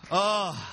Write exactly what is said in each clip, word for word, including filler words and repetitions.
Oh,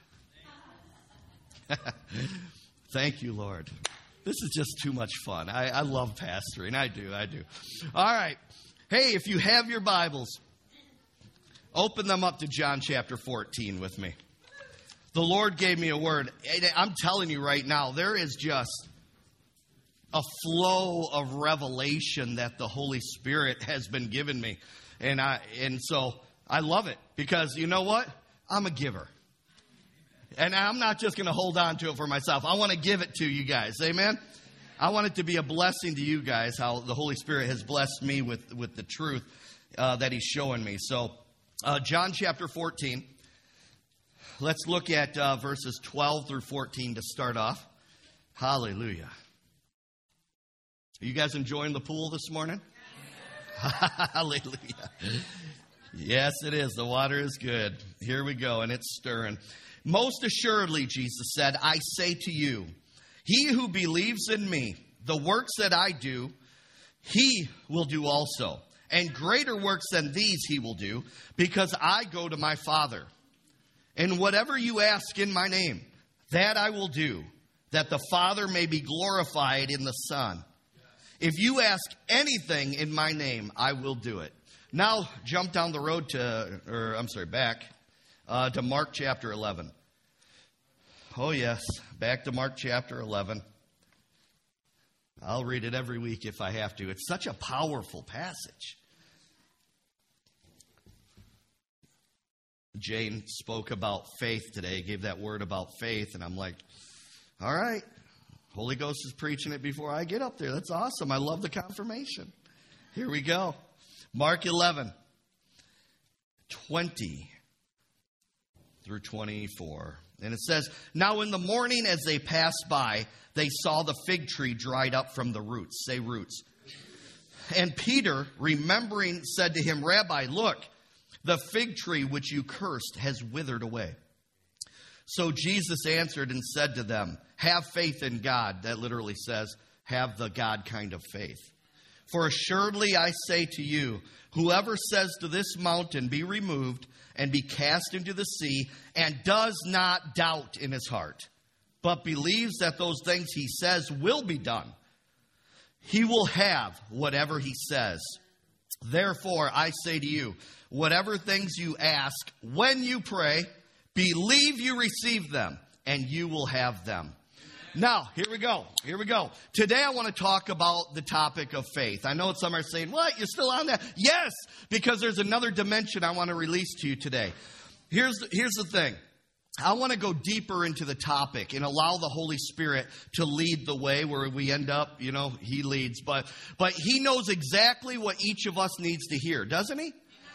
thank you, Lord. This is just too much fun. I, I love pastoring. I do, I do. All right. Hey, if you have your Bibles, open them up to John chapter fourteen with me. The Lord gave me a word. I'm telling you right now, there is just a flow of revelation that the Holy Spirit has been given me. And I and so I love it because you know what? I'm a giver. And I'm not just going to hold on to it for myself. I want to give it to you guys. Amen? I want it to be a blessing to you guys, how the Holy Spirit has blessed me with, with the truth uh, that He's showing me. So, uh, John chapter fourteen. Let's look at uh, verses twelve through fourteen to start off. Hallelujah. Are you guys enjoying the pool this morning? Hallelujah. Yes, it is. The water is good. Here we go, and it's stirring. Most assuredly, Jesus said, I say to you, he who believes in me, the works that I do, he will do also. And greater works than these he will do, because I go to my Father. And whatever you ask in my name, that I will do, that the Father may be glorified in the Son. If you ask anything in my name, I will do it. Now, jump down the road to, or I'm sorry, back uh, to Mark chapter eleven. Oh, yes, back to Mark chapter eleven. I'll read it every week if I have to. It's such a powerful passage. Jane spoke about faith today, gave that word about faith, and I'm like, all right, Holy Ghost is preaching it before I get up there. That's awesome. I love the confirmation. Here we go. Mark eleven, twenty through twenty-four. And it says, now in the morning as they passed by, they saw the fig tree dried up from the roots. Say roots. And Peter, remembering, said to him, Rabbi, look, the fig tree which you cursed has withered away. So Jesus answered and said to them, have faith in God. That literally says, have the God kind of faith. For assuredly I say to you, whoever says to this mountain, be removed and be cast into the sea, and does not doubt in his heart, but believes that those things he says will be done, he will have whatever he says. Therefore, I say to you, whatever things you ask when you pray, believe you receive them, and you will have them. Now, here we go. Here we go. Today I want to talk about the topic of faith. I know some are saying, what? You're still on that? Yes, because there's another dimension I want to release to you today. Here's the, here's the thing. I want to go deeper into the topic and allow the Holy Spirit to lead the way where we end up. You know, He leads. But, but He knows exactly what each of us needs to hear, doesn't He?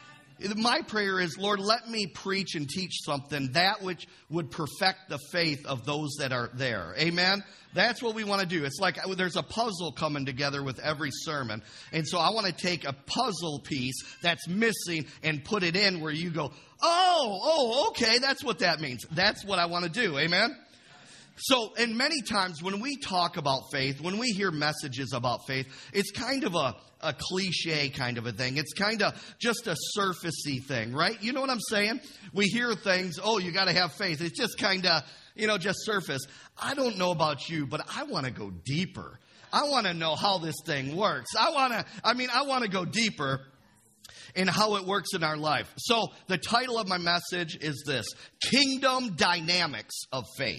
My prayer is, Lord, let me preach and teach something, that which would perfect the faith of those that are there. Amen? That's what we want to do. It's like there's a puzzle coming together with every sermon. And so I want to take a puzzle piece that's missing and put it in where you go, oh, oh, okay, that's what that means. That's what I want to do. Amen? So, and many times when we talk about faith, when we hear messages about faith, it's kind of a, a cliche kind of a thing. It's kind of just a surfacey thing, right? You know what I'm saying? We hear things, oh, you got to have faith. It's just kind of, you know, just surface. I don't know about you, but I want to go deeper. I want to know how this thing works. I want to, I mean, I want to go deeper in how it works in our life. So the title of my message is this: Kingdom Dynamics of Faith.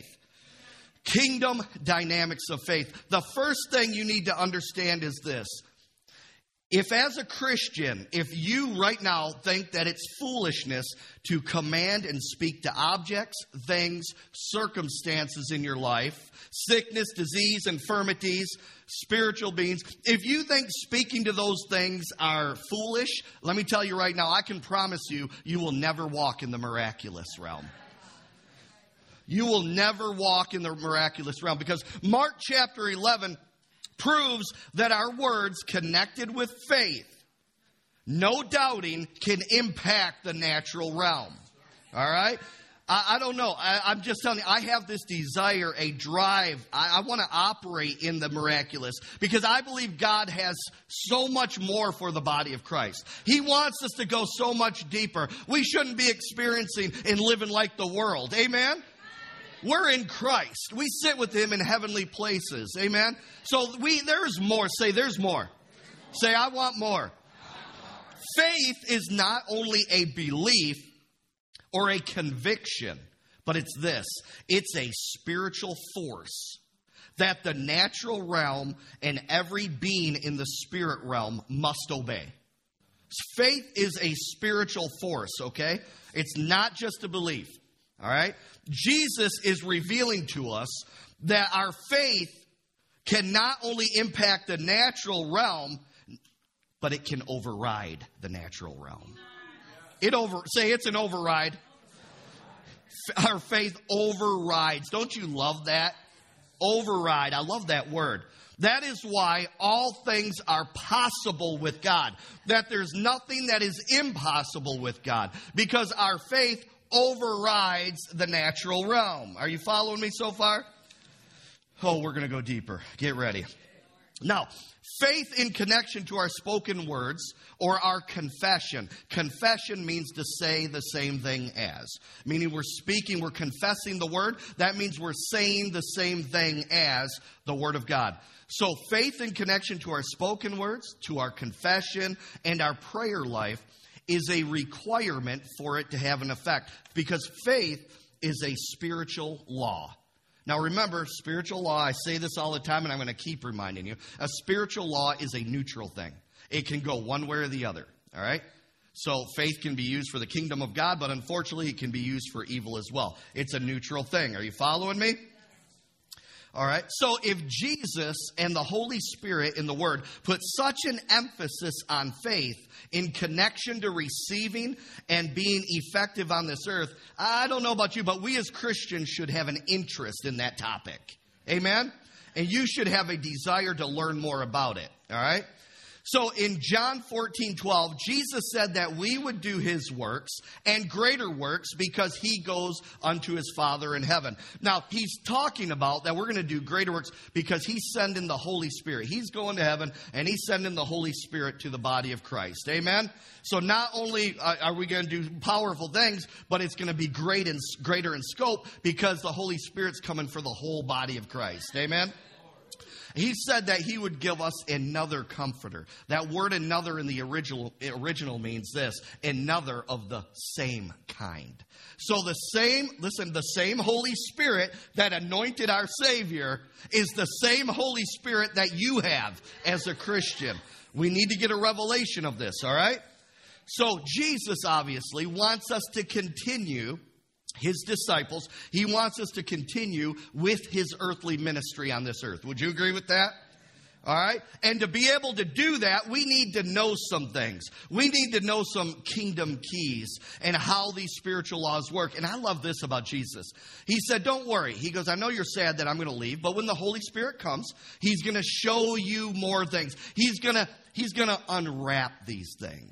Kingdom dynamics of faith. The first thing you need to understand is this. If as a Christian, if you right now think that it's foolishness to command and speak to objects, things, circumstances in your life, sickness, disease, infirmities, spiritual beings, if you think speaking to those things are foolish, let me tell you right now, I can promise you, you will never walk in the miraculous realm. You will never walk in the miraculous realm, because Mark chapter eleven proves that our words connected with faith, no doubting, can impact the natural realm. All right? I, I don't know. I, I'm just telling you, I have this desire, a drive. I, I want to operate in the miraculous because I believe God has so much more for the body of Christ. He wants us to go so much deeper. We shouldn't be experiencing and living like the world. Amen? We're in Christ. We sit with Him in heavenly places. Amen? So we there's more. Say, there's more. Say, I want more. Faith is not only a belief or a conviction, but it's this. It's a spiritual force that the natural realm and every being in the spirit realm must obey. Faith is a spiritual force, okay? It's not just a belief, all right? Jesus is revealing to us that our faith can not only impact the natural realm, but it can override the natural realm. It over say it's an override. Our faith overrides. Don't you love that? Override. I love that word. That is why all things are possible with God. That there's nothing that is impossible with God. Because our faith overrides the natural realm. Are you following me so far? Oh, we're going to go deeper. Get ready. Now, faith in connection to our spoken words or our confession. Confession means to say the same thing as. Meaning we're speaking, we're confessing the word. That means we're saying the same thing as the word of God. So faith in connection to our spoken words, to our confession, and our prayer life is a requirement for it to have an effect. Because faith is a spiritual law. Now remember, spiritual law, I say this all the time and I'm going to keep reminding you. A spiritual law is a neutral thing. It can go one way or the other, all right? So faith can be used for the kingdom of God, but unfortunately it can be used for evil as well. It's a neutral thing. Are you following me? All right. So if Jesus and the Holy Spirit in the Word put such an emphasis on faith in connection to receiving and being effective on this earth, I don't know about you, but we as Christians should have an interest in that topic. Amen? And you should have a desire to learn more about it. All right? So in John fourteen twelve, Jesus said that we would do His works and greater works because He goes unto His Father in heaven. Now, He's talking about that we're going to do greater works because He's sending the Holy Spirit. He's going to heaven and He's sending the Holy Spirit to the body of Christ. Amen? So not only are we going to do powerful things, but it's going to be great and greater in scope because the Holy Spirit's coming for the whole body of Christ. Amen? He said that He would give us another comforter. That word another in the original, original means this, another of the same kind. So the same, listen, the same Holy Spirit that anointed our Savior is the same Holy Spirit that you have as a Christian. We need to get a revelation of this, all right? So Jesus obviously wants us to continue His disciples. He wants us to continue with His earthly ministry on this earth. Would you agree with that? All right. And to be able to do that, we need to know some things. We need to know some kingdom keys and how these spiritual laws work. And I love this about Jesus. He said, don't worry. He goes, I know you're sad that I'm going to leave, but when the Holy Spirit comes, He's going to show you more things. He's going to, He's going to unwrap these things.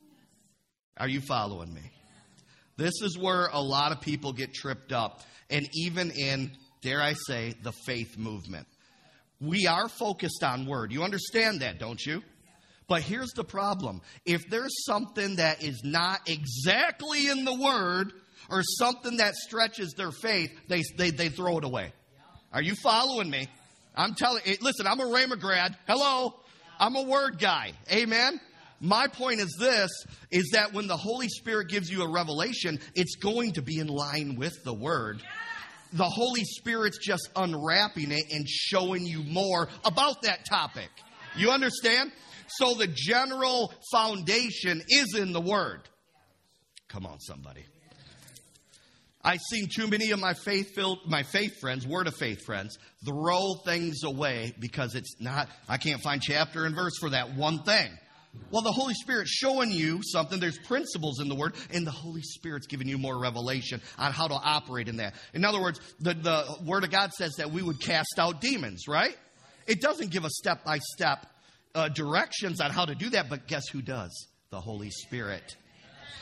Are you following me? This is where a lot of people get tripped up. And even in, dare I say, the faith movement. We are focused on word. You understand that, don't you? But here's the problem. If there's something that is not exactly in the word or something that stretches their faith, they, they, they throw it away. Are you following me? I'm telling you, listen, I'm a Rhema grad. Hello. I'm a word guy. Amen. My point is this, is that when the Holy Spirit gives you a revelation, it's going to be in line with the Word. The Holy Spirit's just unwrapping it and showing you more about that topic. You understand? So the general foundation is in the Word. Come on, somebody. I've seen too many of my faith-filled, my faith friends, word of faith friends, throw things away because it's not, I can't find chapter and verse for that one thing. Well, the Holy Spirit's showing you something. There's principles in the Word, and the Holy Spirit's giving you more revelation on how to operate in that. In other words, the, the Word of God says that we would cast out demons, right? It doesn't give us step-by-step uh, directions on how to do that, but guess who does? The Holy Spirit.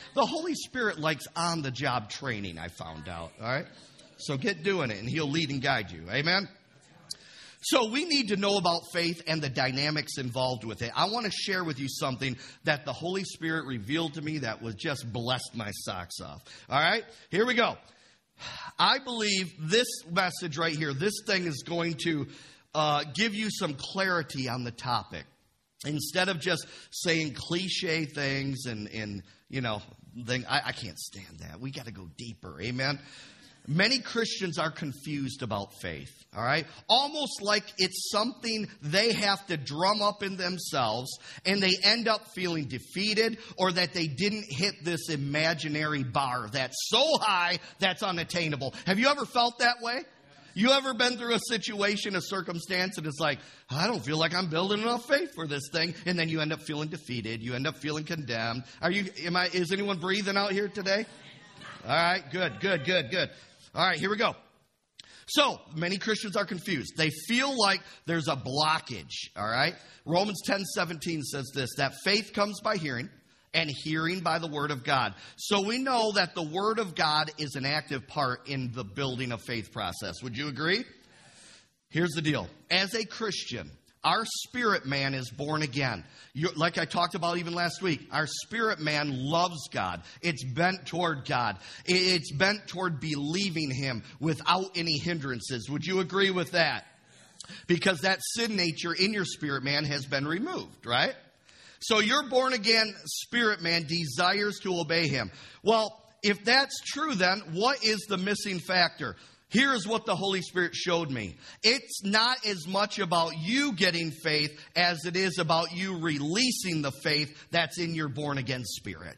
The Holy Spirit likes on-the-job training, I found out, all right? So get doing it, and he'll lead and guide you. Amen? So we need to know about faith and the dynamics involved with it. I want to share with you something that the Holy Spirit revealed to me that was just blessed my socks off. All right? Here we go. I believe this message right here, this thing is going to uh, give you some clarity on the topic. Instead of just saying cliche things and, and you know, thing, I, I can't stand that. We got to go deeper. Amen? Many Christians are confused about faith, all right? Almost like it's something they have to drum up in themselves, and they end up feeling defeated, or that they didn't hit this imaginary bar that's so high that's unattainable. Have you ever felt that way? You ever been through a situation, a circumstance, and it's like, I don't feel like I'm building enough faith for this thing, and then you end up feeling defeated. You end up feeling condemned. Are you? Am I? Is anyone breathing out here today? All right, good, good, good, good. All right, here we go. So, many Christians are confused. They feel like there's a blockage, all right? Romans ten seventeen says this, that faith comes by hearing, and hearing by the Word of God. So we know that the Word of God is an active part in the building of faith process. Would you agree? Here's the deal. As a Christian, our spirit man is born again. You're, like I talked about even last week, our spirit man loves God. It's bent toward God. It's bent toward believing Him without any hindrances. Would you agree with that? Because that sin nature in your spirit man has been removed, right? So your born again spirit man desires to obey Him. Well, if that's true, then what is the missing factor? Here's what the Holy Spirit showed me. It's not as much about you getting faith as it is about you releasing the faith that's in your born-again spirit.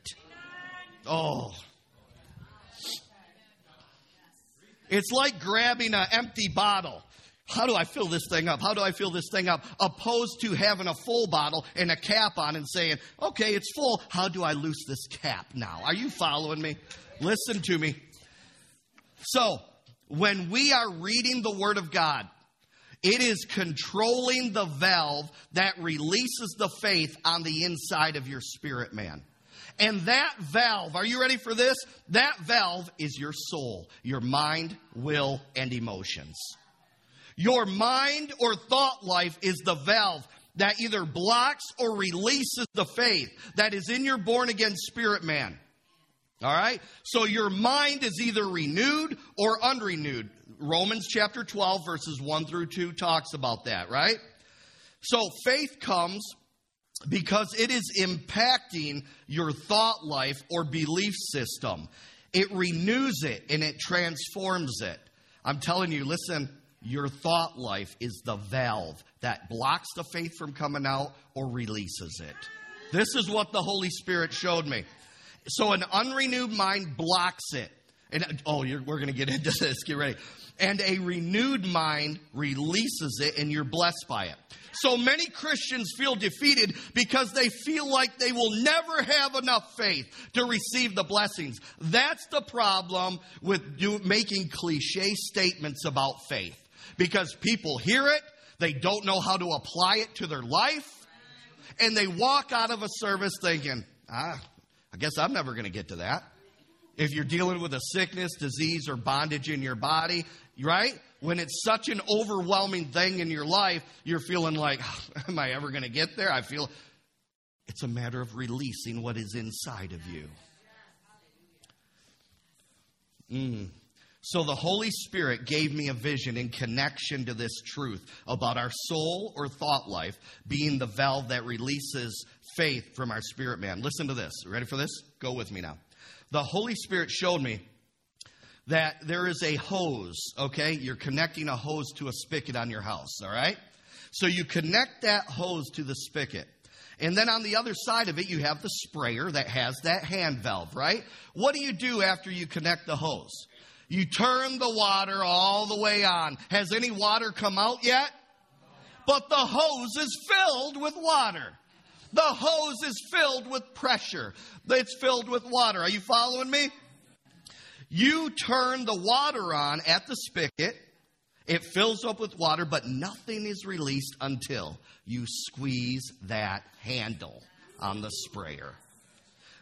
Oh. It's like grabbing an empty bottle. How do I fill this thing up? How do I fill this thing up? Opposed to having a full bottle and a cap on and saying, okay, it's full. How do I loose this cap now? Are you following me? Listen to me. So, when we are reading the Word of God, it is controlling the valve that releases the faith on the inside of your spirit man. And that valve, are you ready for this? That valve is your soul, your mind, will, and emotions. Your mind or thought life is the valve that either blocks or releases the faith that is in your born-again spirit man. All right? So your mind is either renewed or unrenewed. Romans chapter twelve, verses one through two talks about that, right? So faith comes because it is impacting your thought life or belief system. It renews it and it transforms it. I'm telling you, listen, your thought life is the valve that blocks the faith from coming out or releases it. This is what the Holy Spirit showed me. So an unrenewed mind blocks it. And oh, you're, we're going to get into this. Get ready. And a renewed mind releases it, and you're blessed by it. So many Christians feel defeated because they feel like they will never have enough faith to receive the blessings. That's the problem with do, making cliche statements about faith. Because people hear it, they don't know how to apply it to their life, and they walk out of a service thinking, ah, I guess I'm never going to get to that. If you're dealing with a sickness, disease, or bondage in your body, right? When it's such an overwhelming thing in your life, you're feeling like, am I ever going to get there? I feel it's a matter of releasing what is inside of you. Mm. So the Holy Spirit gave me a vision in connection to this truth about our soul or thought life being the valve that releases faith from our spirit man. Listen to this. Ready for this? Go with me now. The Holy Spirit showed me that there is a hose, okay? You're connecting a hose to a spigot on your house, all right? So you connect that hose to the spigot. And then on the other side of it, you have the sprayer that has that hand valve, right? What do you do after you connect the hose? You turn the water all the way on. Has any water come out yet? But the hose is filled with water. The hose is filled with pressure. It's filled with water. Are you following me? You turn the water on at the spigot. It fills up with water, but nothing is released until you squeeze that handle on the sprayer.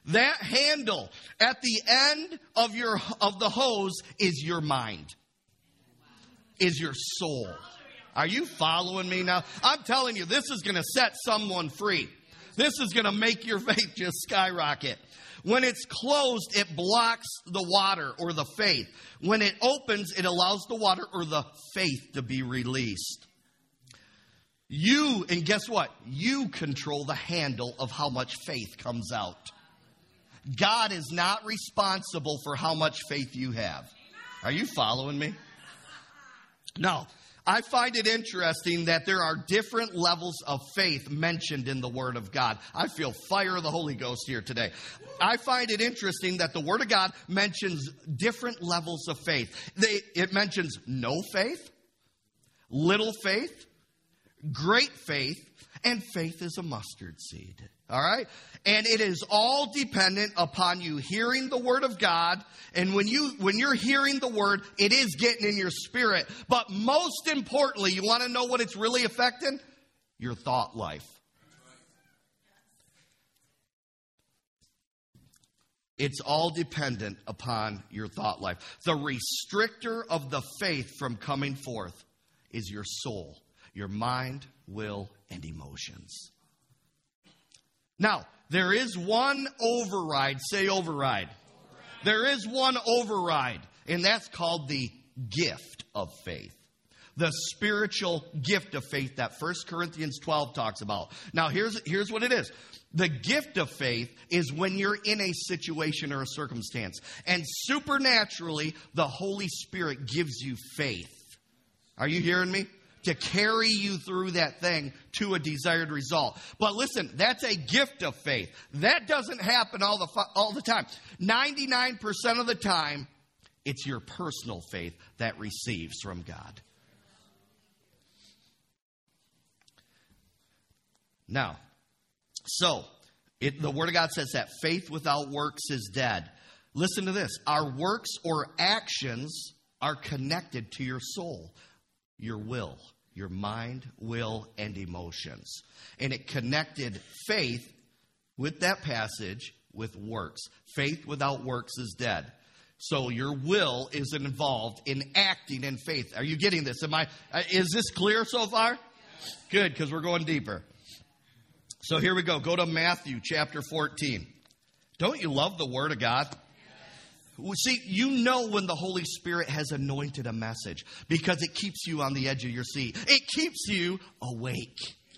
That handle at the end of your of the hose is your mind, is your soul. Are you following me now? I'm telling you, this is going to set someone free. This is going to make your faith just skyrocket. When it's closed, it blocks the water or the faith. When it opens, it allows the water or the faith to be released. You, and guess what? You control the handle of how much faith comes out. God is not responsible for how much faith you have. Are you following me? No. I find it interesting that there are different levels of faith mentioned in the Word of God. I feel fire of the Holy Ghost here today. I find it interesting that the Word of God mentions different levels of faith. They, it mentions no faith, little faith, great faith, and faith is a mustard seed. All right? And it is all dependent upon you hearing the Word of God. And when, you, when you're hearing the Word, it is getting in your spirit. But most importantly, you want to know what it's really affecting? Your thought life. It's all dependent upon your thought life. The restrictor of the faith from coming forth is your soul, your mind, will, and emotions. Now, there is one override. Say override. Override. There is one override, and that's called the gift of faith. The spiritual gift of faith that First Corinthians twelve talks about. Now, here's, here's what it is. The gift of faith is when you're in a situation or a circumstance, and supernaturally, the Holy Spirit gives you faith. Are you hearing me? To carry you through that thing to a desired result. But listen, that's a gift of faith. That doesn't happen all the all the time. ninety-nine percent of the time, it's your personal faith that receives from God. Now, so it, the Word of God says that faith without works is dead. Listen to this. Our works or actions are connected to your soul, your will, your mind, will, and emotions. And it connected faith with that passage with works. Faith without works is dead. So your will is involved in acting in faith. Are you getting this? Am I? Is this clear so far? Yes. Good, because we're going deeper. So here we go. Go to Matthew chapter fourteen. Don't you love the Word of God? See, you know when the Holy Spirit has anointed a message because it keeps you on the edge of your seat. It keeps you awake.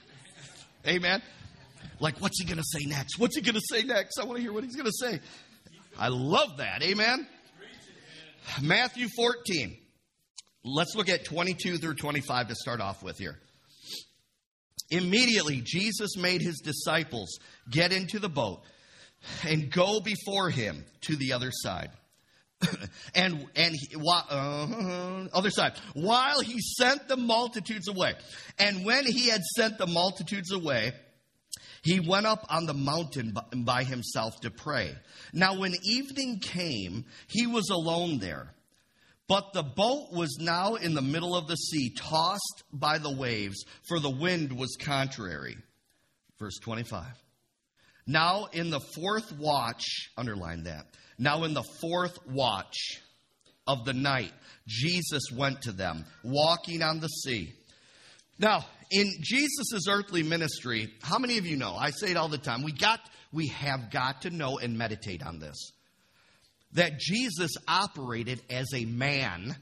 Amen? Like, what's he going to say next? What's he going to say next? I want to hear what he's going to say. I love that. Amen? Matthew fourteen. Let's look at twenty-two through twenty-five to start off with here. Immediately, Jesus made his disciples get into the boat and go before him to the other side. and and he, uh, other side, while he sent the multitudes away. And when he had sent the multitudes away, he went up on the mountain by himself to pray. Now when evening came, he was alone there. But the boat was now in the middle of the sea, tossed by the waves, for the wind was contrary. Verse twenty-five. Now in the fourth watch, underline that. Now in the fourth watch of the night, Jesus went to them, walking on the sea. Now, in Jesus' earthly ministry, how many of you know? I say it all the time. We got, we have got to know and meditate on this. That Jesus operated as a man,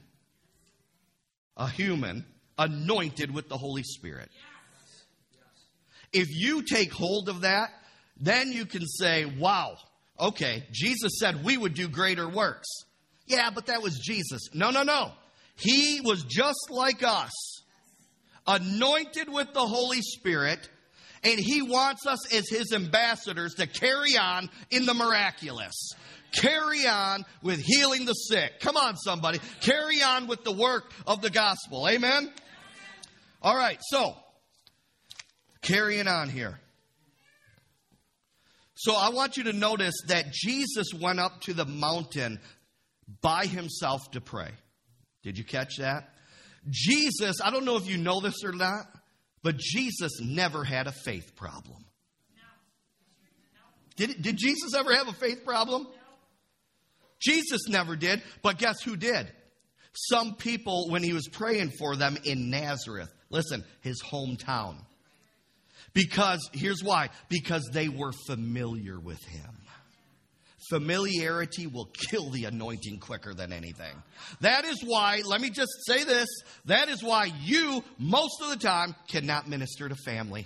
a human, anointed with the Holy Spirit. If you take hold of that, then you can say, wow, okay, Jesus said we would do greater works. Yeah, but that was Jesus. No, no, no. He was just like us, anointed with the Holy Spirit, and he wants us as his ambassadors to carry on in the miraculous. Carry on with healing the sick. Come on, somebody. Carry on with the work of the gospel. Amen? All right, so, carrying on here. So I want you to notice that Jesus went up to the mountain by himself to pray. Did you catch that? Jesus, I don't know if you know this or not, but Jesus never had a faith problem. Did, did Jesus ever have a faith problem? Jesus never did, but guess who did? Some people, when he was praying for them in Nazareth, listen, his hometown. Because, here's why, because they were familiar with him. Familiarity will kill the anointing quicker than anything. That is why, let me just say this, that is why you, most of the time, cannot minister to family.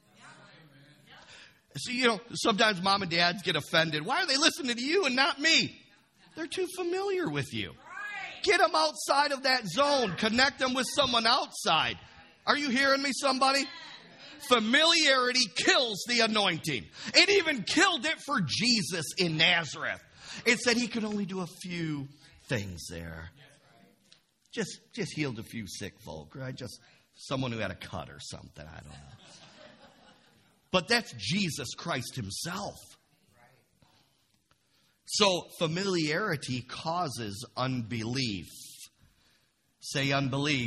See, you know, sometimes mom and dads get offended. Why are they listening to you and not me? They're too familiar with you. Get them outside of that zone. Connect them with someone outside. Are you hearing me, somebody? Familiarity kills the anointing. It even killed it for Jesus in Nazareth. It said he could only do a few things there. Just, just healed a few sick folk, right? Just someone who had a cut or something. I don't know. But that's Jesus Christ himself. So familiarity causes unbelief. Say unbelief.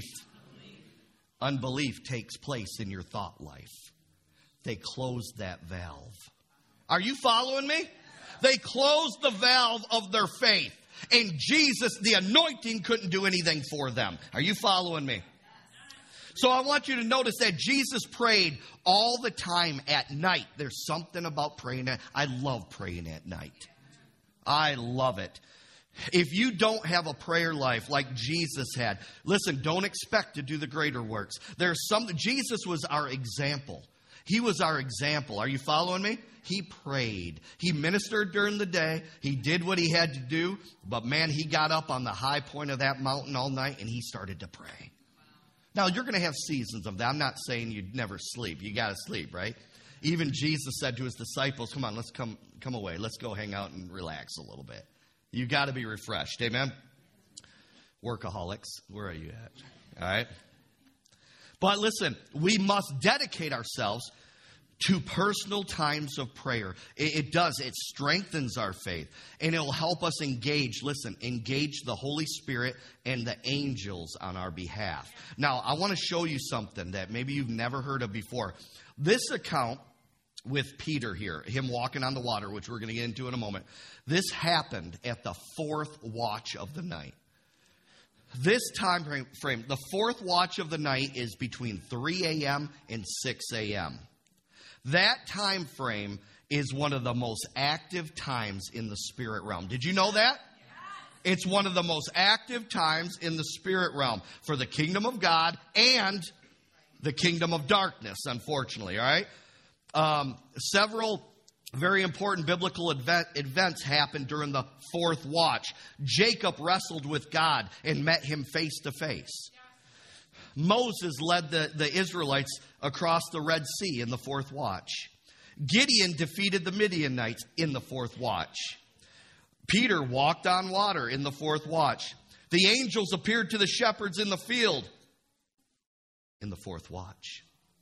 Unbelief takes place in your thought life. They closed that valve. Are you following me? They closed the valve of their faith. And Jesus, the anointing, couldn't do anything for them. Are you following me? So I want you to notice that Jesus prayed all the time at night. There's something about praying at I love praying at night. I love it. If you don't have a prayer life like Jesus had, listen, don't expect to do the greater works. There's some, Jesus was our example. He was our example. Are you following me? He prayed. He ministered during the day. He did what he had to do. But man, he got up on the high point of that mountain all night and he started to pray. Now, you're going to have seasons of that. I'm not saying you'd never sleep. You got to sleep, right? Even Jesus said to his disciples, come on, let's come, come away. Let's go hang out and relax a little bit. You got to be refreshed. Amen? Workaholics, where are you at? All right? But listen, we must dedicate ourselves to personal times of prayer. It, it does. It strengthens our faith. And it will help us engage, listen, engage the Holy Spirit and the angels on our behalf. Now, I want to show you something that maybe you've never heard of before. This account with Peter here, him walking on the water, which we're going to get into in a moment. This happened at the fourth watch of the night. This time frame, the fourth watch of the night is between three a.m. and six a.m. That time frame is one of the most active times in the spirit realm. Did you know that? It's one of the most active times in the spirit realm for the kingdom of God and the kingdom of darkness, unfortunately, all right? Um, several very important biblical event, events happened during the fourth watch. Jacob wrestled with God and met him face to face. Moses led the, the Israelites across the Red Sea in the fourth watch. Gideon defeated the Midianites in the fourth watch. Peter walked on water in the fourth watch. The angels appeared to the shepherds in the field in the fourth watch.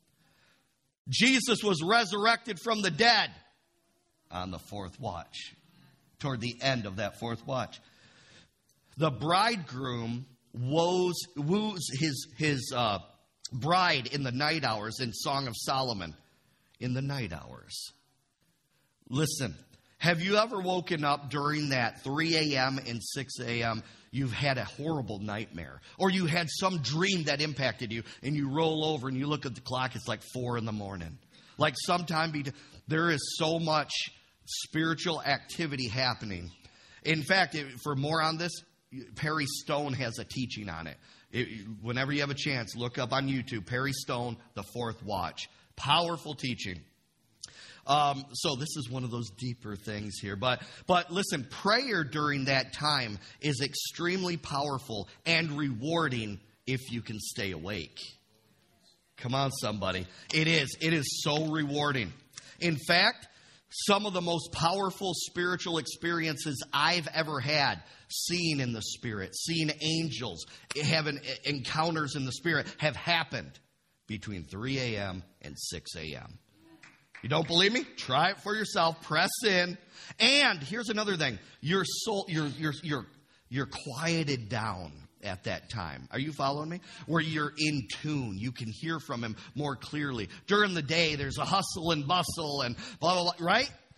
Jesus was resurrected from the dead on the fourth watch, toward the end of that fourth watch. The bridegroom woos, woos his, his uh, bride in the night hours in Song of Solomon, in the night hours. Listen, have you ever woken up during that three a.m. and six a.m., you've had a horrible nightmare, or you had some dream that impacted you, and you roll over and you look at the clock, it's like four in the morning. Like sometime, be- there is so much spiritual activity happening. In fact, for more on this, Perry Stone has a teaching on it. it. Whenever you have a chance, look up on YouTube, Perry Stone, The Fourth Watch. Powerful teaching. Um, so this is one of those deeper things here. But, but listen, prayer during that time is extremely powerful and rewarding if you can stay awake. Come on, somebody. It is. It is so rewarding. In fact, some of the most powerful spiritual experiences I've ever had, seeing in the Spirit, seeing angels, having encounters in the Spirit, have happened between three a.m. and six a.m. You don't believe me? Try it for yourself. Press in. And here's another thing. Your soul, you're, you're, you're, you're quieted down at that time. Are you following me? Where you're in tune. You can hear from him more clearly. During the day, there's a hustle and bustle and blah, blah, blah, right?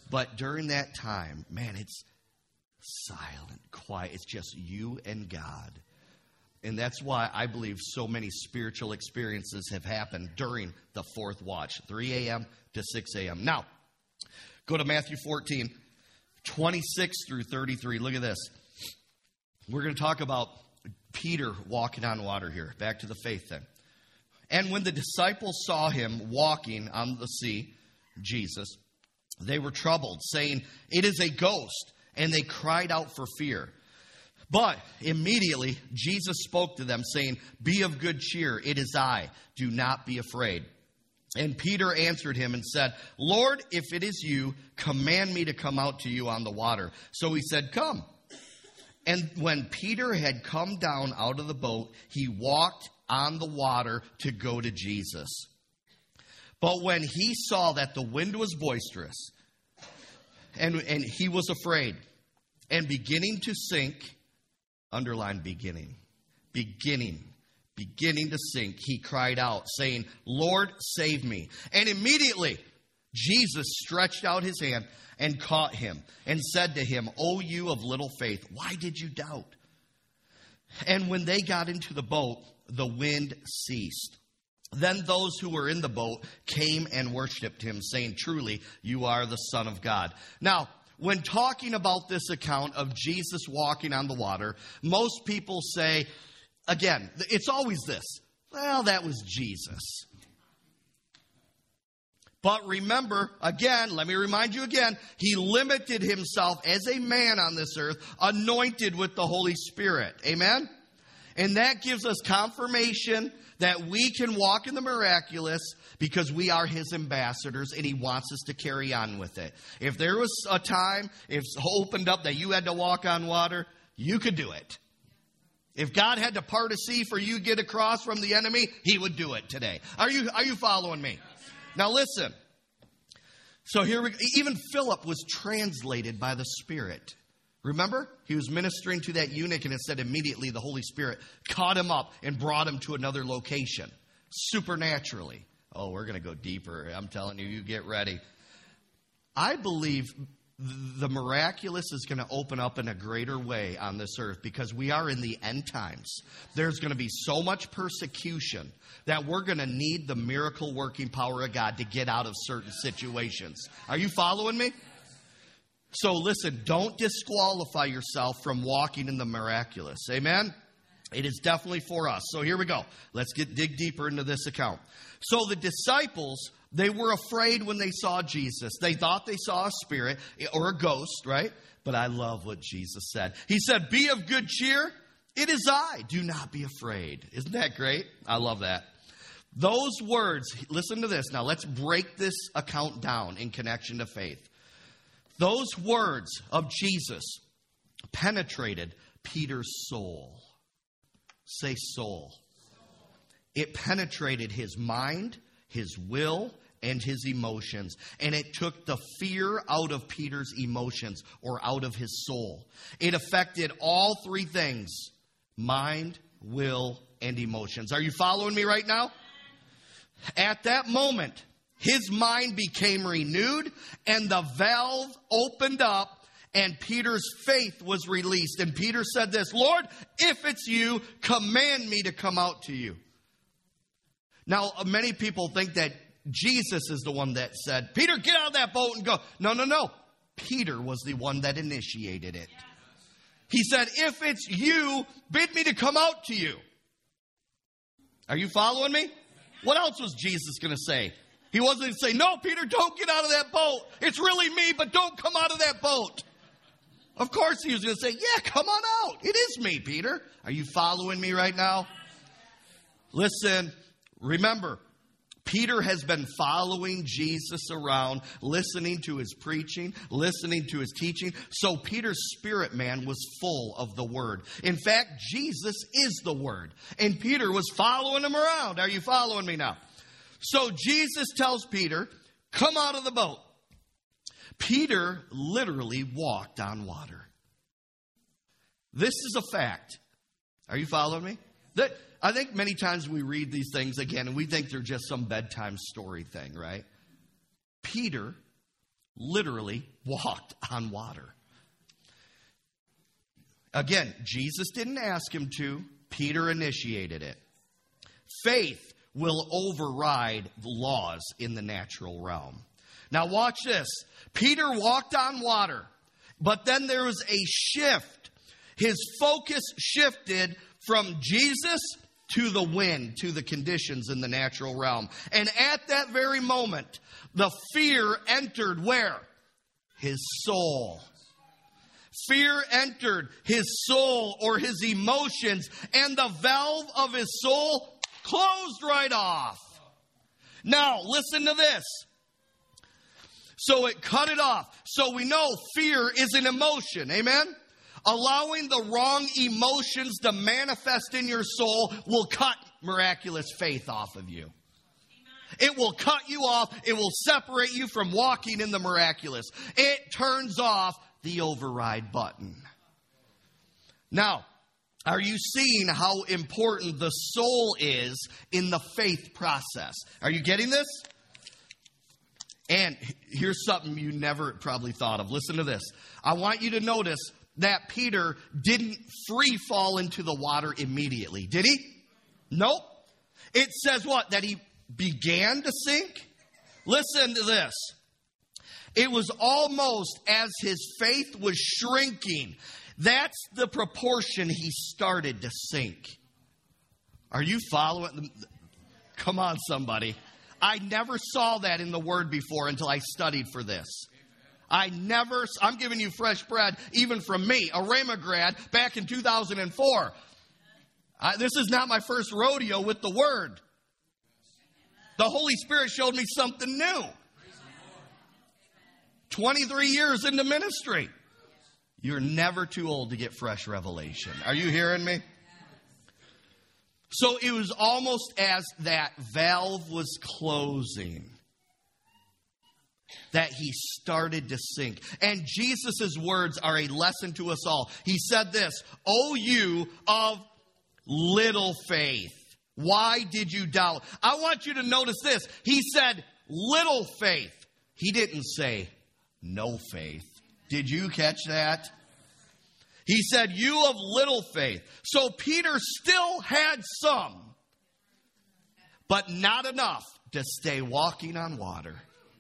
But during that time, man, it's silent, quiet. It's just you and God. And that's why I believe so many spiritual experiences have happened during the fourth watch, three a.m. to six a.m. Now, go to Matthew fourteen, twenty-six through thirty-three. Look at this. We're going to talk about Peter walking on water here. Back to the faith thing. And when the disciples saw him walking on the sea, Jesus, they were troubled, saying, "It is a ghost," and they cried out for fear. But immediately Jesus spoke to them, saying, "Be of good cheer, it is I, do not be afraid." And Peter answered him and said, "Lord, if it is you, command me to come out to you on the water." So he said, "Come." And when Peter had come down out of the boat, he walked on the water to go to Jesus. But when he saw that the wind was boisterous, and, and he was afraid, and beginning to sink, underline beginning, beginning, beginning to sink, he cried out, saying, "Lord, save me." And immediately Jesus stretched out his hand and caught him and said to him, "O you of little faith, why did you doubt?" And when they got into the boat, the wind ceased. Then those who were in the boat came and worshiped him, saying, "Truly, you are the Son of God." Now, when talking about this account of Jesus walking on the water, most people say, again, it's always this, well, that was Jesus. But remember, again, let me remind you again, he limited himself as a man on this earth, anointed with the Holy Spirit. Amen? And that gives us confirmation that we can walk in the miraculous because we are his ambassadors and he wants us to carry on with it. If there was a time, if it opened up that you had to walk on water, you could do it. If God had to part a sea for you to get across from the enemy, he would do it today. Are you, are you following me? Now listen. So here we even Philip was translated by the Spirit. Remember? He was ministering to that eunuch and it said immediately the Holy Spirit caught him up and brought him to another location. Supernaturally. Oh, we're going to go deeper. I'm telling you, you get ready. I believe the miraculous is going to open up in a greater way on this earth because we are in the end times. There's going to be so much persecution that we're going to need the miracle working power of God to get out of certain situations. Are you following me? So listen, don't disqualify yourself from walking in the miraculous. Amen? It is definitely for us. So here we go. Let's get dig deeper into this account. So the disciples, they were afraid when they saw Jesus. They thought they saw a spirit or a ghost, right? But I love what Jesus said. He said, "Be of good cheer. It is I. Do not be afraid." Isn't that great? I love that. Those words, listen to this. Now let's break this account down in connection to faith. Those words of Jesus penetrated Peter's soul. Say soul. It penetrated his mind, his will, and his emotions. And it took the fear out of Peter's emotions or out of his soul. It affected all three things: mind, will, and emotions. Are you following me right now? At that moment, his mind became renewed and the valve opened up and Peter's faith was released. And Peter said this, "Lord, if it's you, command me to come out to you." Now, many people think that Jesus is the one that said, "Peter, get out of that boat and go." No, no, no. Peter was the one that initiated it. He said, "If it's you, bid me to come out to you." Are you following me? What else was Jesus going to say? He wasn't going to say, "No, Peter, don't get out of that boat. It's really me, but don't come out of that boat." Of course he was going to say, "Yeah, come on out. It is me, Peter." Are you following me right now? Listen, remember, Peter has been following Jesus around, listening to his preaching, listening to his teaching. So Peter's spirit man was full of the Word. In fact, Jesus is the Word. And Peter was following him around. Are you following me now? So Jesus tells Peter, "Come out of the boat." Peter literally walked on water. This is a fact. Are you following me? That, I think many times we read these things again and we think they're just some bedtime story thing, right? Peter literally walked on water. Again, Jesus didn't ask him to. Peter initiated it. Faith will override the laws in the natural realm. Now watch this. Peter walked on water, but then there was a shift. His focus shifted from Jesus to the wind, to the conditions in the natural realm. And at that very moment, the fear entered where? His soul. Fear entered his soul or his emotions, and the valve of his soul closed right off. Now, listen to this. So it cut it off. So we know fear is an emotion. Amen? Allowing the wrong emotions to manifest in your soul will cut miraculous faith off of you. It will cut you off. It will separate you from walking in the miraculous. It turns off the override button. Now, are you seeing how important the soul is in the faith process? Are you getting this? And here's something you never probably thought of. Listen to this. I want you to notice that Peter didn't free fall into the water immediately. Did he? Nope. It says what? That he began to sink? Listen to this. It was almost as his faith was shrinking. That's the proportion he started to sink. Are you following? Come on, somebody. I never saw that in the Word before until I studied for this. I never, I'm giving you fresh bread, even from me, a Rhema grad back in two thousand four. I, this is not my first rodeo with the Word. The Holy Spirit showed me something new. twenty-three years into ministry. You're never too old to get fresh revelation. Are you hearing me? So it was almost as that valve was closing that he started to sink. And Jesus' words are a lesson to us all. He said this, "O you of little faith, why did you doubt?" I want you to notice this. He said little faith. He didn't say no faith. Did you catch that? He said, "You of little faith." So Peter still had some, but not enough to stay walking on water.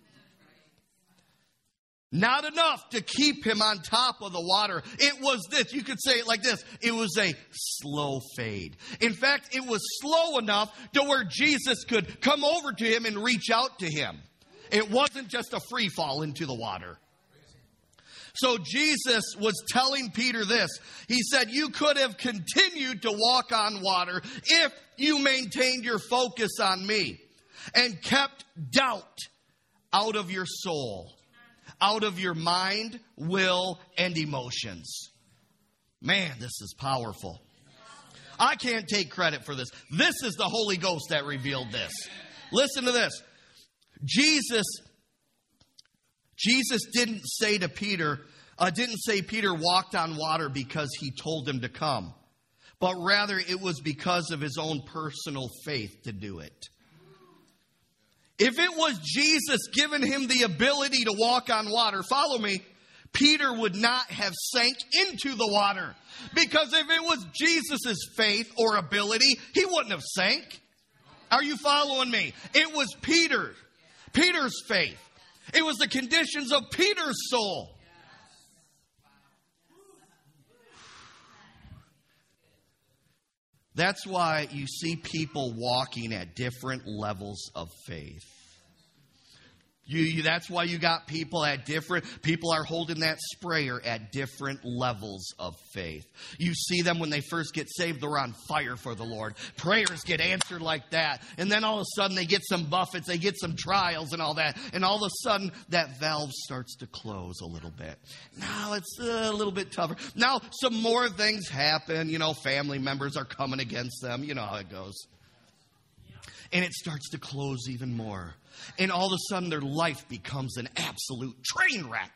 Not enough to keep him on top of the water. It was this, you could say it like this. It was a slow fade. In fact, it was slow enough to where Jesus could come over to him and reach out to him. It wasn't just a free fall into the water. So Jesus was telling Peter this. He said, you could have continued to walk on water if you maintained your focus on me and kept doubt out of your soul, out of your mind, will, and emotions. Man, this is powerful. I can't take credit for this. This is the Holy Ghost that revealed this. Listen to this. Jesus, Jesus didn't say to Peter, uh, didn't say Peter walked on water because he told him to come, but rather it was because of his own personal faith to do it. If it was Jesus giving him the ability to walk on water, follow me, Peter would not have sank into the water. Because if it was Jesus' faith or ability, he wouldn't have sank. Are you following me? It was Peter, Peter's faith. It was the conditions of Peter's soul. That's why you see people walking at different levels of faith. You, you, that's why you got people at different, people are holding that sprayer at different levels of faith. You see them when they first get saved, they're on fire for the Lord. Prayers get answered like that. And then all of a sudden they get some buffets, they get some trials and all that. And all of a sudden that valve starts to close a little bit. Now it's a little bit tougher. Now some more things happen. You know, family members are coming against them. You know how it goes. And it starts to close even more. And all of a sudden their life becomes an absolute train wreck.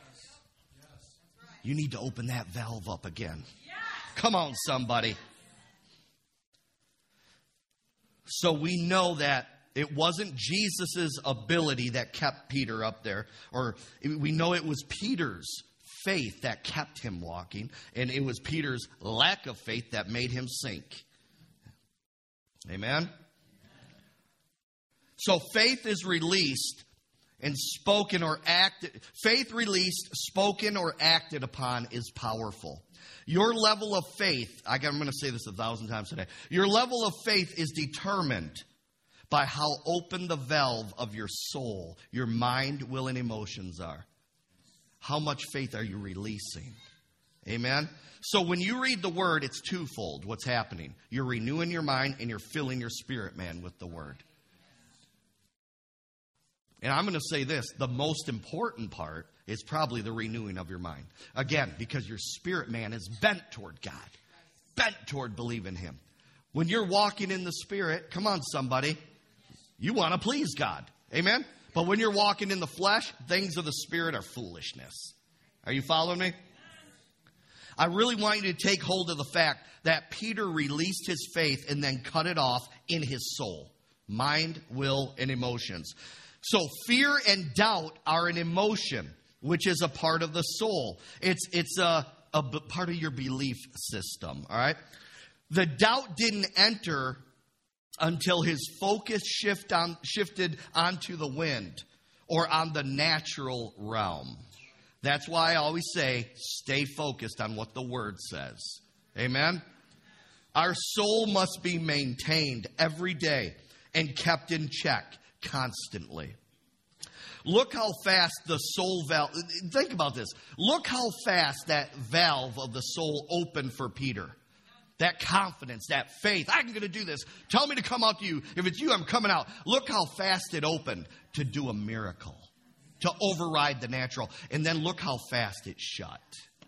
You need to open that valve up again. Come on, somebody. So we know that It wasn't Jesus' ability that kept Peter up there. Or we know it was Peter's faith that kept him walking. And it was Peter's lack of faith that made him sink. Amen? So faith is released and spoken or acted. Faith released, spoken or acted upon is powerful. Your level of faith, I'm going to say this a thousand times today. Your level of faith is determined by how open the valve of your soul, your mind, will, and emotions are. How much faith are you releasing? Amen? So when you read the Word, it's twofold what's happening. You're renewing your mind and you're filling your spirit, man, with the Word. And I'm going to say this, the most important part is probably the renewing of your mind. Again, because your spirit, man, is bent toward God, bent toward believing Him. When you're walking in the Spirit, come on, somebody, you want to please God. Amen? But when you're walking in the flesh, things of the Spirit are foolishness. Are you following me? I really want you to take hold of the fact that Peter released his faith and then cut it off in his soul. Mind, will, and emotions. So fear and doubt are an emotion, which is a part of the soul. It's, it's a, a part of your belief system, all right? The doubt didn't enter until his focus shift on, shifted onto the wind or on the natural realm. That's why I always say, stay focused on what the Word says. Amen? Our soul must be maintained every day and kept in check constantly. Look how fast the soul valve, think about this. Look how fast that valve of the soul opened for Peter. That confidence, that faith. I'm going to do this. Tell me to come out to you. If it's you, I'm coming out. Look how fast it opened to do a miracle, to override the natural. And then look how fast it shut.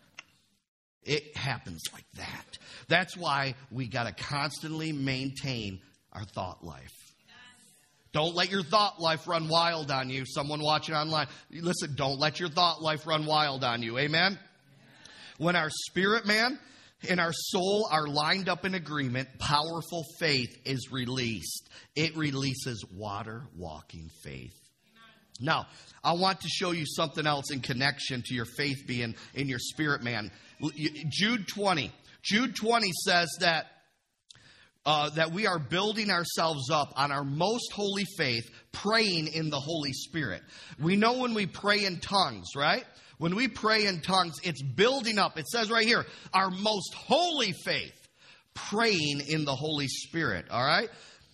It happens like that. That's why we got to constantly maintain our thought life. Don't let your thought life run wild on you. Someone watching online, listen, don't let your thought life run wild on you. Amen? When our spirit, man, and our soul are lined up in agreement, powerful faith is released. It releases water-walking faith. Now, I want to show you something else in connection to your faith being in your spirit, man. Jude twenty. Jude twenty says that uh, that we are building ourselves up on our most holy faith, praying in the Holy Spirit. We know when we pray in tongues, right? When we pray in tongues, it's building up. It says right here, our most holy faith, praying in the Holy Spirit, all right?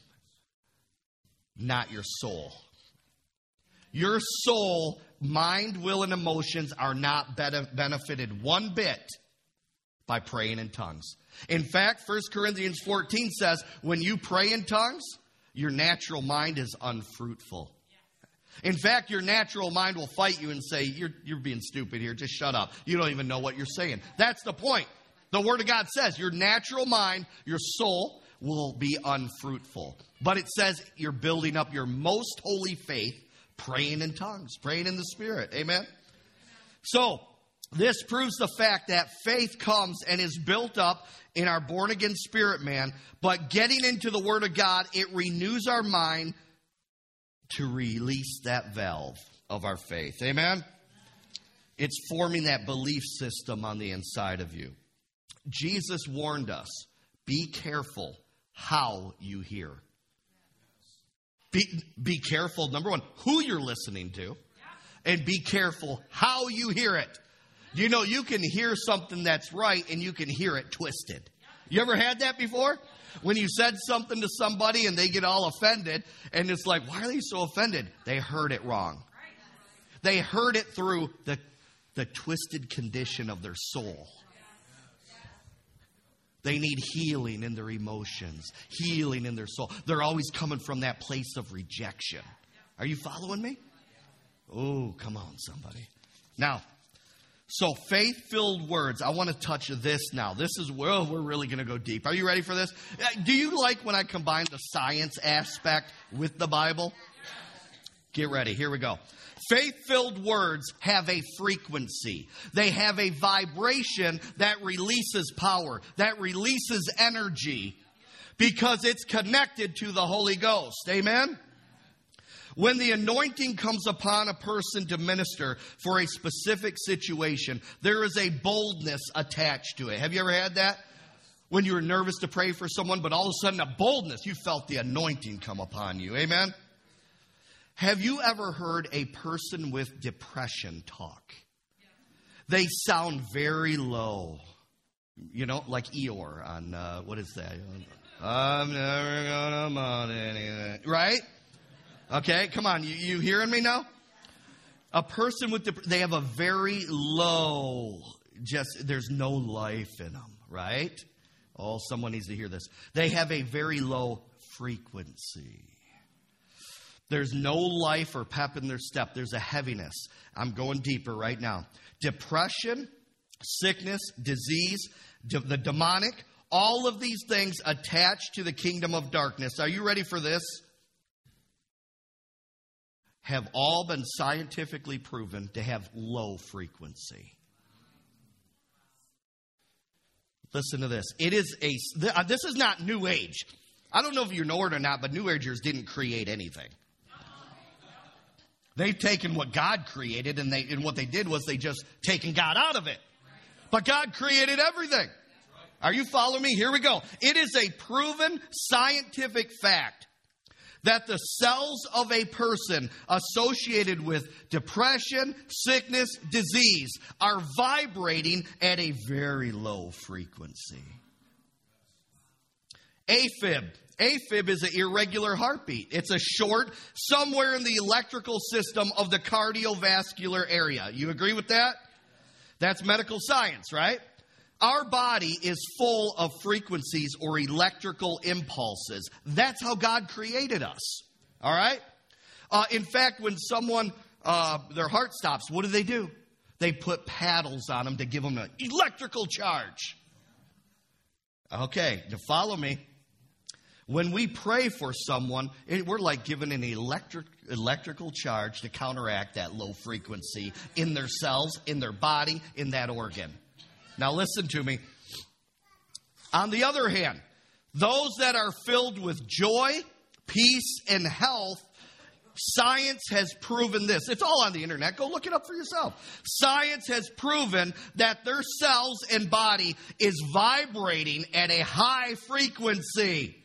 Not your soul. Your soul, mind, will, and emotions are not benefited one bit by praying in tongues. In fact, First Corinthians fourteen says, when you pray in tongues, your natural mind is unfruitful. In fact, your natural mind will fight you and say, you're, you're being stupid here. Just shut up. You don't even know what you're saying. That's the point. The Word of God says your natural mind, your soul, will be unfruitful. But it says you're building up your most holy faith, praying in tongues, praying in the Spirit. Amen? So, this proves the fact that faith comes and is built up in our born-again spirit man. But getting into the Word of God, it renews our mind to release that valve of our faith. Amen? It's forming that belief system on the inside of you. Jesus warned us, be careful how you hear. Be, be careful, number one, who you're listening to. And be careful how you hear it. You know, you can hear something that's right and you can hear it twisted. You ever had that before? When you said something to somebody and they get all offended, and it's like, why are they so offended? They heard it wrong. They heard it through the, the twisted condition of their soul. They need healing in their emotions, healing in their soul. They're always coming from that place of rejection. Are you following me? Oh, come on, somebody. Now, so faith-filled words. I want to touch this now. This is where oh, we're really going to go deep. Are you ready for this? Do you like when I combine the science aspect with the Bible? Get ready. Here we go. Faith-filled words have a frequency. They have a vibration that releases power, that releases energy, because it's connected to the Holy Ghost. Amen? When the anointing comes upon a person to minister for a specific situation, there is a boldness attached to it. Have you ever had that? When you were nervous to pray for someone, but all of a sudden a boldness, you felt the anointing come upon you. Amen? Have you ever heard a person with depression talk? They sound very low. You know, like Eeyore on, uh, what is that? I'm never gonna want anything. Right? Okay, come on. You, you hearing me now? A person with, dep- they have a very low, just, there's no life in them, right? Oh, someone needs to hear this. They have a very low frequency. There's no life or pep in their step. There's a heaviness. I'm going deeper right now. Depression, sickness, disease, de- the demonic, all of these things attached to the kingdom of darkness. Are you ready for this? Have all been scientifically proven to have low frequency. Listen to this. It is a, this is not New Age. I don't know if you know it or not, but New Agers didn't create anything. They've taken what God created, and they and what they did was they just taken God out of it. But God created everything. Are you following me? Here we go. It is a proven scientific fact that the cells of a person associated with depression, sickness, disease are vibrating at a very low frequency. AFib. AFib is an irregular heartbeat. It's a short, somewhere in the electrical system of the cardiovascular area. You agree with that? That's medical science, right? Our body is full of frequencies or electrical impulses. That's how God created us. All right? Uh, in fact, when someone, uh, their heart stops, what do they do? They put paddles on them to give them an electrical charge. Okay, to follow me. When we pray for someone, it, we're like giving an electric, electrical charge to counteract that low frequency in their cells, in their body, in that organ. Now listen to me. On the other hand, those that are filled with joy, peace, and health, science has proven this. It's all on the internet. Go look it up for yourself. Science has proven that their cells and body is vibrating at a high frequency.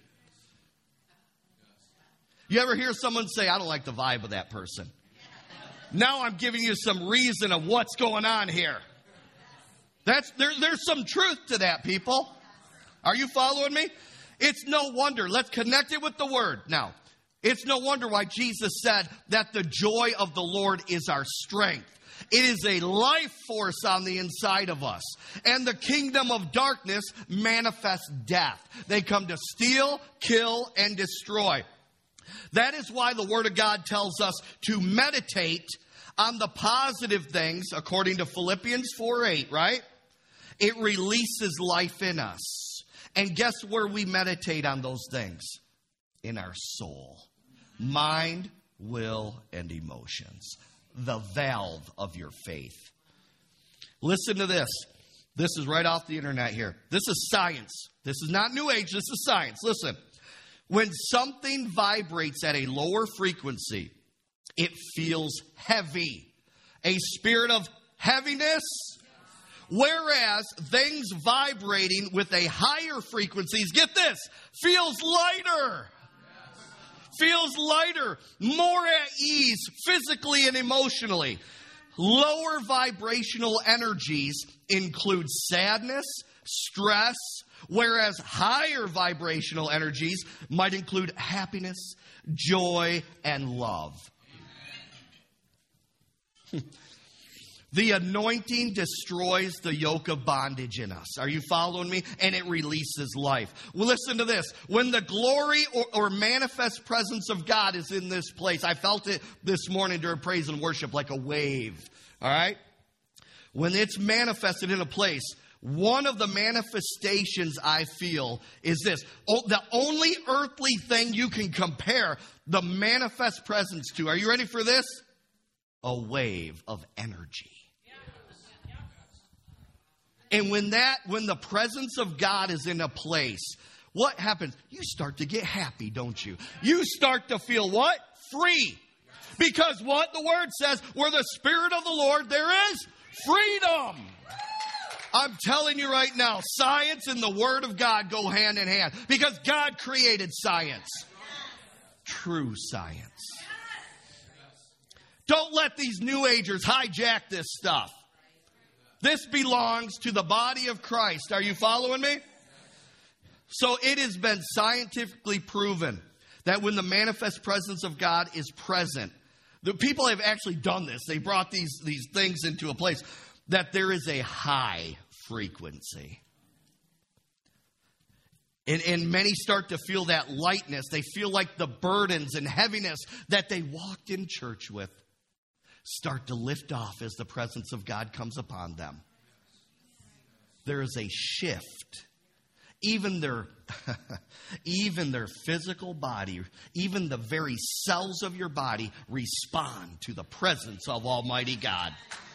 You ever hear someone say, I don't like the vibe of that person? Now I'm giving you some reason of what's going on here. That's there, there's some truth to that, people. Are you following me? It's no wonder. Let's connect it with the Word. Now, it's no wonder why Jesus said that the joy of the Lord is our strength. It is a life force on the inside of us. And the kingdom of darkness manifests death. They come to steal, kill, and destroy. That is why the Word of God tells us to meditate on the positive things, according to Philippians four eight, right? It releases life in us. And guess where we meditate on those things? In our soul. Mind, will, and emotions. The valve of your faith. Listen to this. This is right off the internet here. This is science. This is not New Age. This is science. Listen. When something vibrates at a lower frequency, it feels heavy. A spirit of heaviness. Whereas things vibrating with a higher frequencies, get this, feels lighter. Feels lighter, more at ease physically and emotionally. Lower vibrational energies include sadness, stress, whereas higher vibrational energies might include happiness, joy, and love. The anointing destroys the yoke of bondage in us. Are you following me? And it releases life. Well, listen to this. When the glory or, or manifest presence of God is in this place, I felt it this morning during praise and worship like a wave. All right? When it's manifested in a place, one of the manifestations I feel is this. Oh, the only earthly thing you can compare the manifest presence to. Are you ready for this? A wave of energy. And when that, when the presence of God is in a place, what happens? You start to get happy, don't you? You start to feel what? Free. Because what the Word says, where the Spirit of the Lord, there is freedom. I'm telling you right now, science and the Word of God go hand in hand. Because God created science. True science. Don't let these New Agers hijack this stuff. This belongs to the body of Christ. Are you following me? So it has been scientifically proven that when the manifest presence of God is present, the people have actually done this. They brought these, these things into a place that there is a high frequency. And, and many start to feel that lightness. They feel like the burdens and heaviness that they walked in church with start to lift off as the presence of God comes upon them. There is a shift. Even their, even their physical body, even the very cells of your body respond to the presence of Almighty God.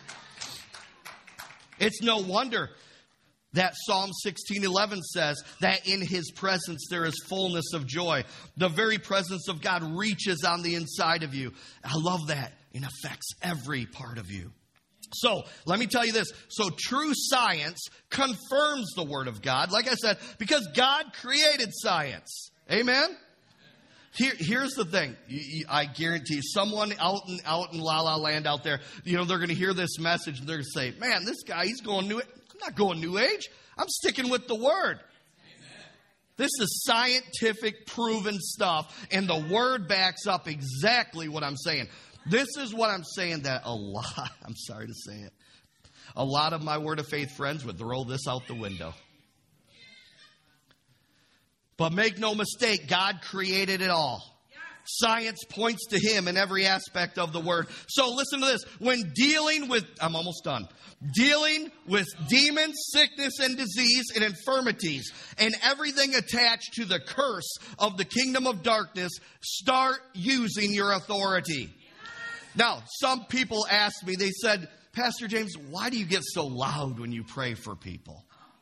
It's no wonder that Psalm sixteen eleven says that in His presence there is fullness of joy. The very presence of God reaches on the inside of you. I love that. It affects every part of you. So, let me tell you this. So, true science confirms the Word of God, like I said, because God created science. Amen? Here, here's the thing. I guarantee someone out in, out in La La Land out there, you know, they're going to hear this message and they're going to say, man, this guy, he's going new. I'm not going New Age. I'm sticking with the Word. This is scientific proven stuff, and the Word backs up exactly what I'm saying. This is what I'm saying that a lot, I'm sorry to say it, a lot of my Word of Faith friends would throw this out the window. But make no mistake, God created it all. Science points to Him in every aspect of the Word. So listen to this. When dealing with, I'm almost done, dealing with demons, sickness, and disease, and infirmities, and everything attached to the curse of the kingdom of darkness, start using your authority. Now, some people asked me, they said, Pastor James, why do you get so loud when you pray for people?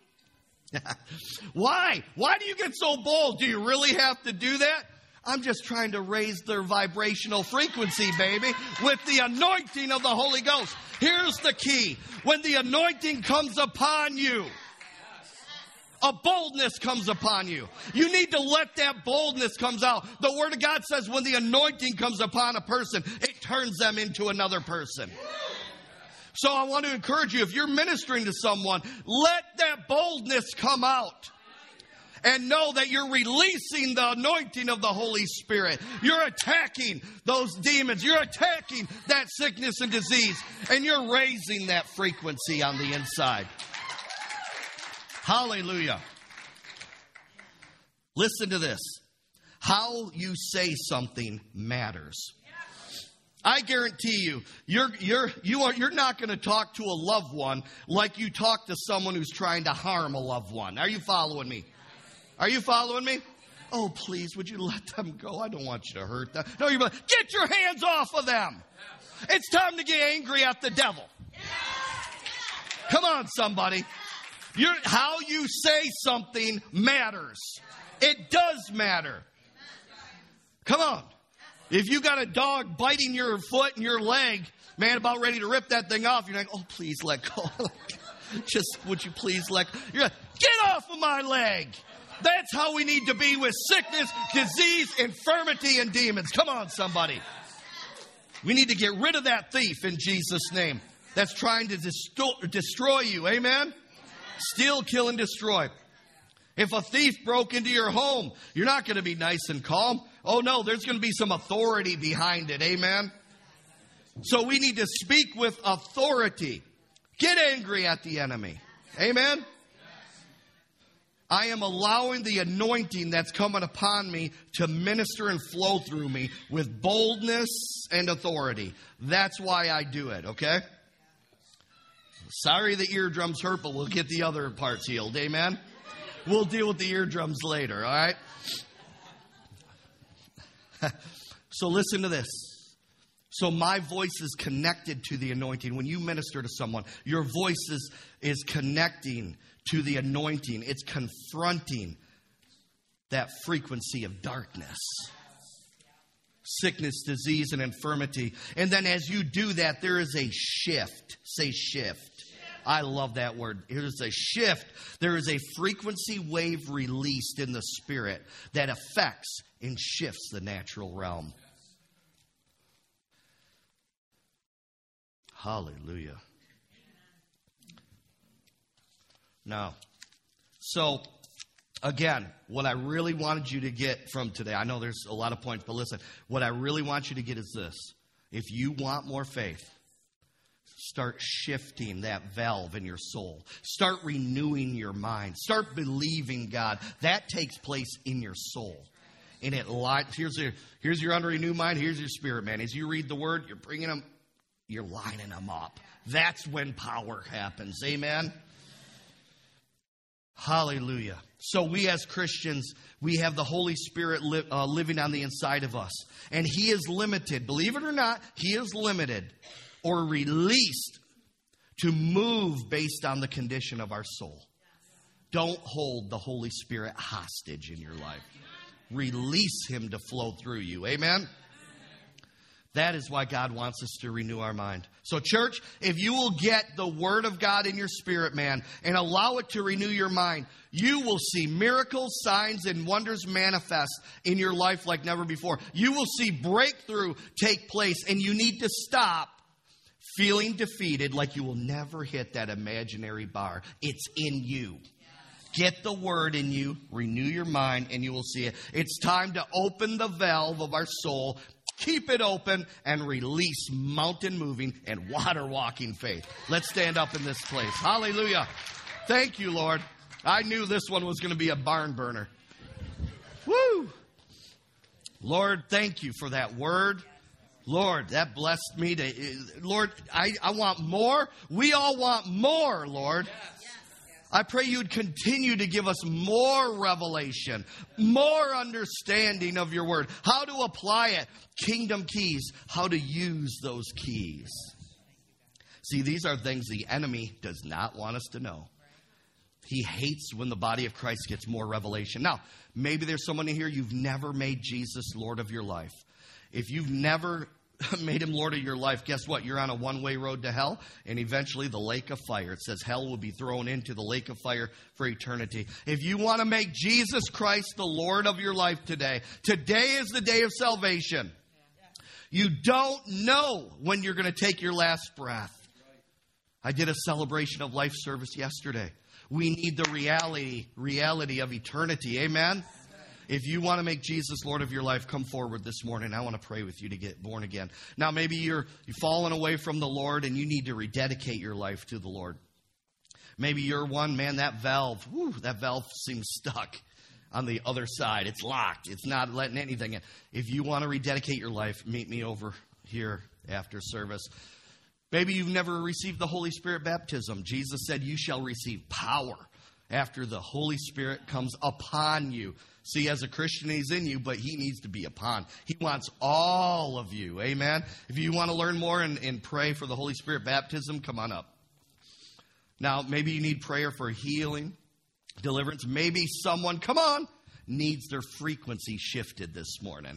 Why? Why do you get so bold? Do you really have to do that? I'm just trying to raise their vibrational frequency, baby, with the anointing of the Holy Ghost. Here's the key. When the anointing comes upon you, a boldness comes upon you. You need to let that boldness comes out. The Word of God says when the anointing comes upon a person, it turns them into another person. So I want to encourage you, if you're ministering to someone, let that boldness come out. And know that you're releasing the anointing of the Holy Spirit. You're attacking those demons. You're attacking that sickness and disease. And you're raising that frequency on the inside. Hallelujah. Listen to this. How you say something matters. I guarantee you, you're you're you are you're not going to talk to a loved one like you talk to someone who's trying to harm a loved one. Are you following me? Are you following me? Oh, please, would you let them go? I don't want you to hurt them. No, you're like, get your hands off of them. It's time to get angry at the devil. Come on, somebody. You're, how you say something matters. It does matter. Come on. If you got a dog biting your foot and your leg, man, about ready to rip that thing off, you're like, oh, please let go. Just, would you please let go? You're like, get off of my leg. That's how we need to be with sickness, disease, infirmity, and demons. Come on, somebody. We need to get rid of that thief in Jesus' name that's trying to desto- destroy you. Amen? Steal, kill, and destroy. If a thief broke into your home, you're not going to be nice and calm. Oh, no, there's going to be some authority behind it. Amen? So we need to speak with authority. Get angry at the enemy. Amen? I am allowing the anointing that's coming upon me to minister and flow through me with boldness and authority. That's why I do it, okay? Sorry the eardrums hurt, but we'll get the other parts healed. Amen? We'll deal with the eardrums later, all right? So listen to this. So my voice is connected to the anointing. When you minister to someone, your voice is, is connecting to the anointing. It's confronting that frequency of darkness. sickness, disease, and infirmity. And then as you do that, there is a shift. Say shift. I love that word. There's a shift. There is a frequency wave released in the spirit that affects and shifts the natural realm. Hallelujah. Now, so again, what I really wanted you to get from today, I know there's a lot of points, but listen, what I really want you to get is this. If you want more faith, start shifting that valve in your soul. Start renewing your mind. Start believing God. That takes place in your soul. And it lights. Here's your, here's your unrenewed mind. Here's your spirit, man. As you read the word, you're bringing them, you're lining them up. That's when power happens. Amen? Hallelujah. So we as Christians, we have the Holy Spirit li- uh, living on the inside of us. And He is limited. Believe it or not, He is limited or released to move based on the condition of our soul. Don't hold the Holy Spirit hostage in your life. Release Him to flow through you. Amen? That is why God wants us to renew our mind. So church, if you will get the Word of God in your spirit, man, and allow it to renew your mind, you will see miracles, signs, and wonders manifest in your life like never before. You will see breakthrough take place, and you need to stop feeling defeated like you will never hit that imaginary bar. It's in you. Get the Word in you, renew your mind, and you will see it. It's time to open the valve of our soul, keep it open, and release mountain-moving and water-walking faith. Let's stand up in this place. Hallelujah. Thank you, Lord. I knew this one was going to be a barn burner. Woo! Lord, thank you for that word. Lord, that blessed me. To, Lord, I, I want more. We all want more, Lord. I pray you'd continue to give us more revelation, more understanding of your word, how to apply it, kingdom keys, how to use those keys. See, these are things the enemy does not want us to know. He hates when the body of Christ gets more revelation. Now, maybe there's someone in here, you've never made Jesus Lord of your life. If you've never made Him Lord of your life, guess what? You're on a one-way road to hell and eventually the lake of fire. It says hell will be thrown into the lake of fire for eternity. If you want to make Jesus Christ the Lord of your life today, today is the day of salvation. You don't know when you're going to take your last breath. I did a celebration of life service yesterday. We need the reality, reality of eternity. Amen? If you want to make Jesus Lord of your life, come forward this morning. I want to pray with you to get born again. Now, maybe you're you've fallen away from the Lord and you need to rededicate your life to the Lord. Maybe you're one, man, that valve, whew, that valve seems stuck on the other side. It's locked. It's not letting anything in. If you want to rededicate your life, meet me over here after service. Maybe you've never received the Holy Spirit baptism. Jesus said you shall receive power after the Holy Spirit comes upon you. See, as a Christian, He's in you, but He needs to be upon. He wants all of you. Amen? If you want to learn more and, and pray for the Holy Spirit baptism, come on up. Now, maybe you need prayer for healing, deliverance. Maybe someone, come on, needs their frequency shifted this morning.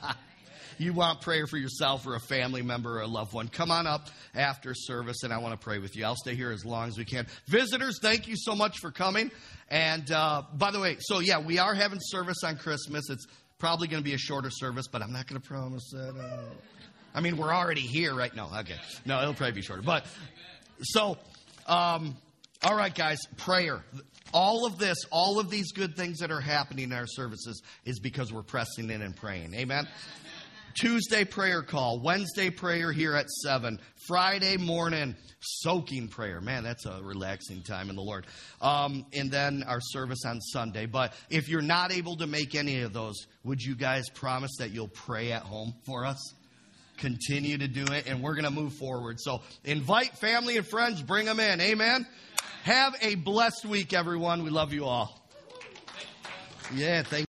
You want prayer for yourself or a family member or a loved one, come on up after service, and I want to pray with you. I'll stay here as long as we can. Visitors, thank you so much for coming. And uh, by the way, so yeah, we are having service on Christmas. It's probably going to be a shorter service, but I'm not going to promise that. Uh, I mean, we're already here, right? No, okay. No, it'll probably be shorter. But so, um, all right, guys, prayer. All of this, all of these good things that are happening in our services is because we're pressing in and praying. Amen? Tuesday prayer call, Wednesday prayer here at seven, Friday morning soaking prayer. Man, that's a relaxing time in the Lord. Um, and then our service on Sunday. But if you're not able to make any of those, would you guys promise that you'll pray at home for us? Continue to do it, and we're going to move forward. So invite family and friends, bring them in. Amen? Have a blessed week, everyone. We love you all. Yeah, thank you.